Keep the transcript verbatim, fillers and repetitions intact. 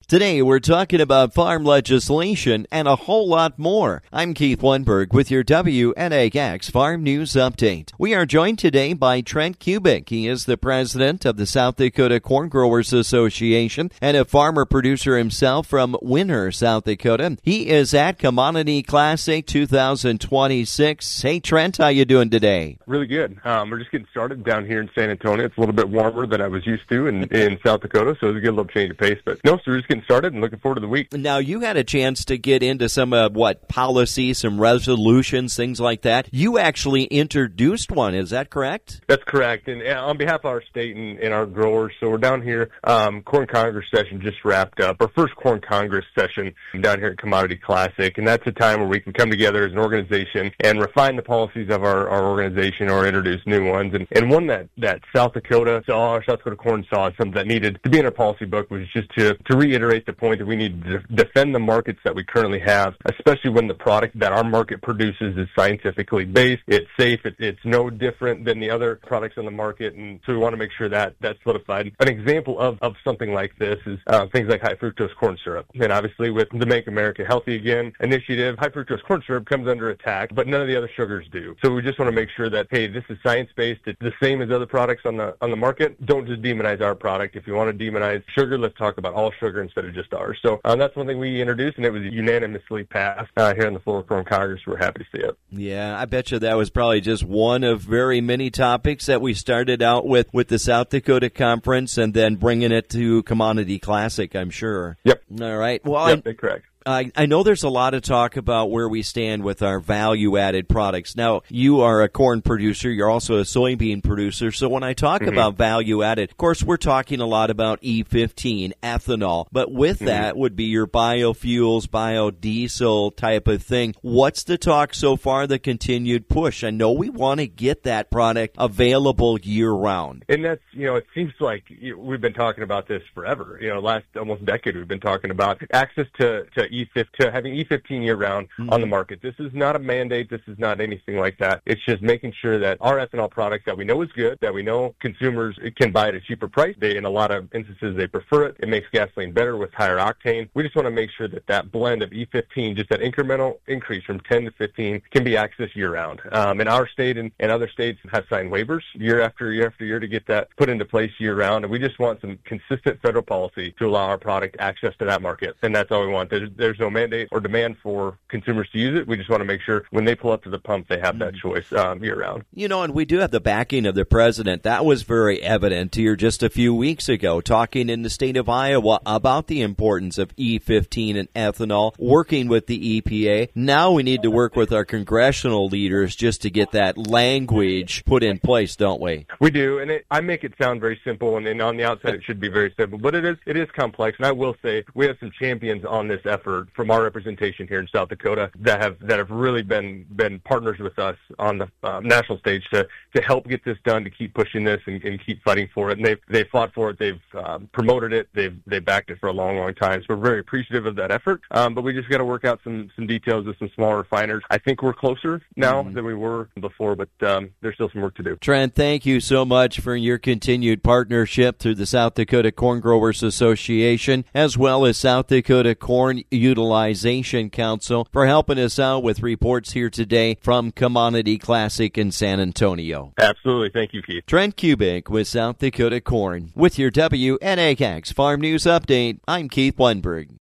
Today, we're talking about farm legislation and a whole lot more. I'm Keith Lundberg with your W N A X Farm News Update. We are joined today by Trent Kubik. He is the president of the South Dakota Corn Growers Association and a farmer producer himself from Winner, South Dakota. He is at Commodity Classic two thousand twenty-six. Hey, Trent, how you doing today? Really good. Um, we're just getting started down here in San Antonio. It's a little bit warmer than I was used to in, in South Dakota, so it's a good little change of pace. But no, so we're just getting started and looking forward to the week. Now, you had a chance to get into some, uh, what, policy, some resolutions, things like that. You actually introduced one, is that correct? That's correct. And uh, on behalf of our state and, and our growers, so we're down here, um, Corn Congress session just wrapped up. Our first Corn Congress session down here at Commodity Classic, and that's a time where we can come together as an organization and refine the policies of our, our organization or introduce new ones. And, and one that, that South Dakota saw, or South Dakota Corn saw, something that needed to be in our policy book was just to, to reiterate the point that we need to defend the markets that we currently have, especially when the product that our market produces is scientifically based, it's safe, it, it's no different than the other products on the market, and so we want to make sure that that's solidified. An example of, of something like this is uh, things like high fructose corn syrup. And obviously with the Make America Healthy Again initiative, high fructose corn syrup comes under attack, but none of the other sugars do. So we just want to make sure that, hey, this is science-based, it's the same as other products on the on the market. Don't just demonize our product. If you want to demonize sugar, let's talk about all sugar instead of just ours. So um, that's one thing we introduced, and it was unanimously passed uh, here in the Florida Corn Congress. We're happy to see it. Yeah, I bet you that was probably just one of very many topics that we started out with with the South Dakota Conference and then bringing it to Commodity Classic, I'm sure. Yep. All right. Well, yep, I, correct. I, I know there's a lot of talk about where we stand with our value-added products. Now, you are a corn producer. You're also a soybean producer. So when I talk mm-hmm. about value-added, of course, we're talking a lot about E fifteen, ethanol. But with mm-hmm. that would be your biofuels, biodiesel type of thing. What's the talk so far, the continued push? I know we want to get that product available year-round. And that's, you know, it seems like we've been talking about this forever. You know, last almost decade we've been talking about access to, to E fifteen, to having E fifteen year-round mm-hmm. on the market. This is not a mandate. This is not anything like that. It's just making sure that our ethanol product that we know is good, that we know consumers can buy at a cheaper price. They, in a lot of instances, they prefer it. It makes gasoline better with higher octane. We just want to make sure that that blend of E fifteen, just that incremental increase from ten to fifteen, can be accessed year-round. Um, and our state and, and other states have signed waivers year after year after year to get that put into place year-round. And we just want some consistent federal policy to allow our product access to that market. And that's all we want. There's, there's no mandate or demand for consumers to use it. We just want to make sure when they pull up to the pump, they have that choice um, year-round. You know, and we do have the backing of the president. That was very evident here just a few weeks ago, talking in the state of Iowa about the importance of E fifteen and ethanol, working with the E P A. Now we need to work with our congressional leaders just to get that language put in place, don't we? We do, and it, I make it sound very simple, and, and on the outside it should be very simple, but it is it is complex, and I will say we have some champions on this effort from our representation here in South Dakota that have that have really been been partners with us on the uh, national stage to to help get this done, to keep pushing this and, and keep fighting for it. And they've they fought for it, they've um, promoted it, they've they backed it for a long, long time. So we're very appreciative of that effort. Um, but we just got to work out some some details with some smaller refiners. I think we're closer now mm-hmm. than we were before, but um, there's still some work to do. Trent, thank you so much for your continued partnership through the South Dakota Corn Growers Association, as well as South Dakota Corn Utilization Council, for helping us out with reports here today from Commodity Classic in San Antonio. Absolutely. Thank you, Keith. Trent Kubik with South Dakota Corn. With your W N A X Farm News Update, I'm Keith Lundberg.